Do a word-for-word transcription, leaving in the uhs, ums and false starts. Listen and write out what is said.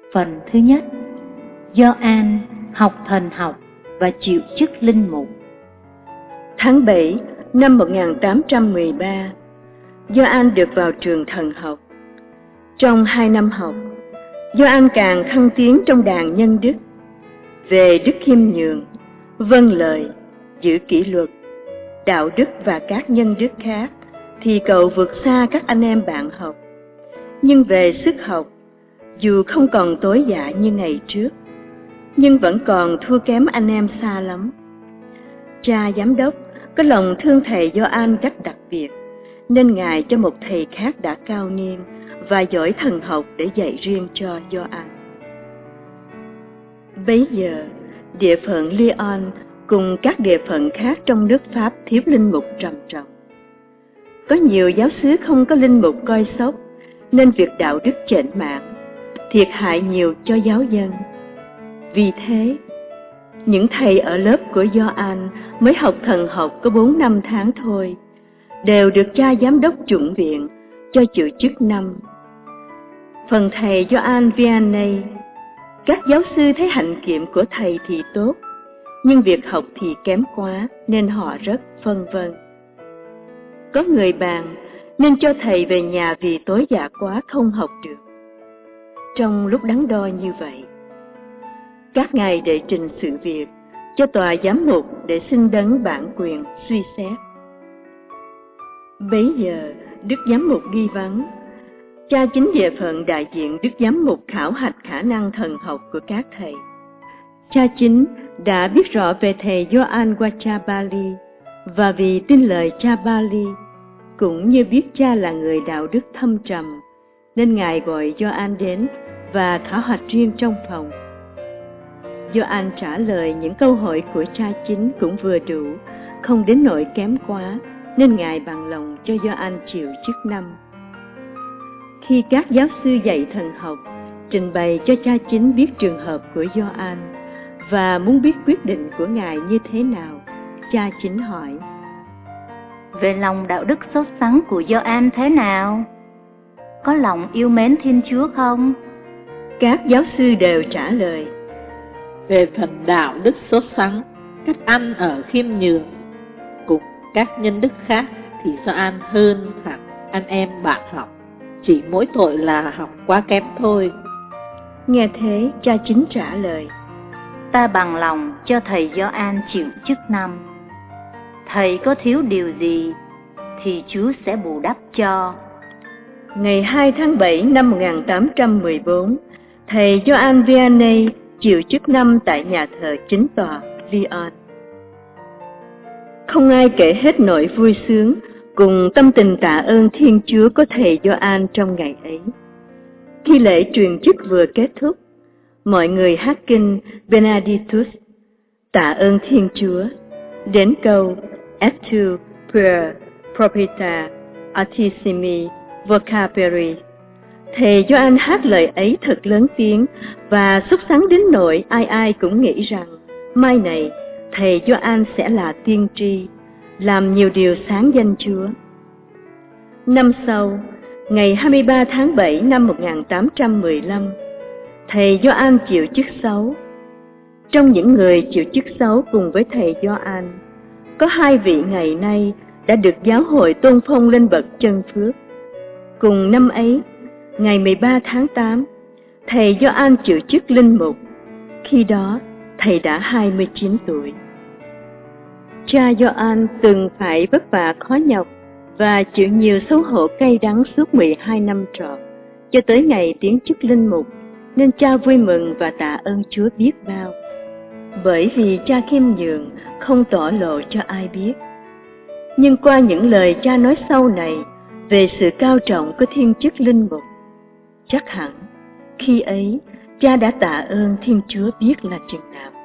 Phần thứ nhất, Gioan học thần học và chịu chức linh mục. Tháng bảy năm một nghìn tám trăm mười ba, Gioan được vào trường thần học. Trong hai năm học, Gioan càng thăng tiến trong đàn nhân đức. Về đức khiêm nhường, vâng lời, giữ kỷ luật, đạo đức và các nhân đức khác thì cậu vượt xa các anh em bạn học. Nhưng về sức học, dù không còn tối dạ như ngày trước, nhưng vẫn còn thua kém anh em xa lắm. Cha giám đốc có lòng thương thầy Gioan cách đặc biệt, nên ngài cho một thầy khác đã cao niên và giỏi thần học để dạy riêng cho Gioan. Bấy giờ, địa phận Lyon cùng các địa phận khác trong nước Pháp thiếu linh mục trầm trọng. Có nhiều giáo xứ không có linh mục coi sóc, nên việc đạo đức chểnh mảng, thiệt hại nhiều cho giáo dân. Vì thế, những thầy ở lớp của Gioan mới học thần học có bốn năm tháng thôi, đều được cha giám đốc chủng viện cho chịu chức năm. Phần thầy Gioan Vianney, các giáo sư thấy hạnh kiệm của thầy thì tốt, nhưng việc học thì kém quá nên họ rất phân vân. Có người bàn nên cho thầy về nhà vì tối dạ quá không học được. Trong lúc đắn đo như vậy, các ngài đệ trình sự việc cho tòa giám mục để xin đấng bản quyền suy xét. Bấy giờ đức giám mục ghi vắng, cha chính địa phận đại diện đức giám mục khảo hạch khả năng thần học của các thầy. Cha chính đã biết rõ về thầy Gioan qua cha Bali, và vì tin lời cha Bali, cũng như biết cha là người đạo đức thâm trầm, nên ngài gọi Gioan đến và thảo hoạch riêng trong phòng. Gioan trả lời những câu hỏi của cha chính cũng vừa đủ, không đến nỗi kém quá, nên ngài bằng lòng cho Gioan chịu chức năm. Khi các giáo sư dạy thần học trình bày cho cha chính biết trường hợp của Gioan và muốn biết quyết định của ngài như thế nào, cha chính hỏi: Về lòng đạo đức sốt sắng của Gioan thế nào? Có lòng yêu mến Thiên Chúa không? Các giáo sư đều trả lời: Về phần đạo đức sốt sắng, cách ăn ở khiêm nhường cùng các nhân đức khác thì Gioan hơn hẳn anh em bạn học, chỉ mỗi tội là học quá kém thôi. Nghe thế, cha chính trả lời: Ta bằng lòng cho thầy Gioan chịu chức năm. Thầy có thiếu điều gì thì Chúa sẽ bù đắp cho. Ngày hai tháng bảy năm một nghìn tám trăm mười bốn, thầy Gioan Vianney chịu chức năm tại nhà thờ chính tòa Lyon. Không ai kể hết nỗi vui sướng cùng tâm tình tạ ơn Thiên Chúa của thầy Gioan trong ngày ấy. Khi lễ truyền chức vừa kết thúc, mọi người hát kinh Benedictus, tạ ơn Thiên Chúa, đến câu Et tu per propria altissimi vocaberi. Thầy Gioan hát lời ấy thật lớn tiếng và xúc xắng đến nỗi ai ai cũng nghĩ rằng mai này thầy Gioan sẽ là tiên tri, làm nhiều điều sáng danh Chúa. Năm sau, ngày hai mươi ba tháng bảy năm một nghìn tám trăm mười lăm, thầy Gioan chịu chức sáu. Trong những người chịu chức sáu cùng với thầy Gioan, có hai vị ngày nay đã được giáo hội tôn phong lên bậc chân phước. Cùng năm ấy, ngày mười ba tháng tám, thầy Gioan chịu chức linh mục. Khi đó, thầy đã hai mươi chín tuổi. Cha Gioan từng phải vất vả khó nhọc và chịu nhiều xấu hổ cay đắng suốt mười hai năm trọn, cho tới ngày tiến chức linh mục, nên cha vui mừng và tạ ơn Chúa biết bao. Bởi vì cha khiêm nhường, không tỏ lộ cho ai biết. Nhưng qua những lời cha nói sau này về sự cao trọng của thiên chức linh mục, chắc hẳn khi ấy cha đã tạ ơn Thiên Chúa biết là chừng nào.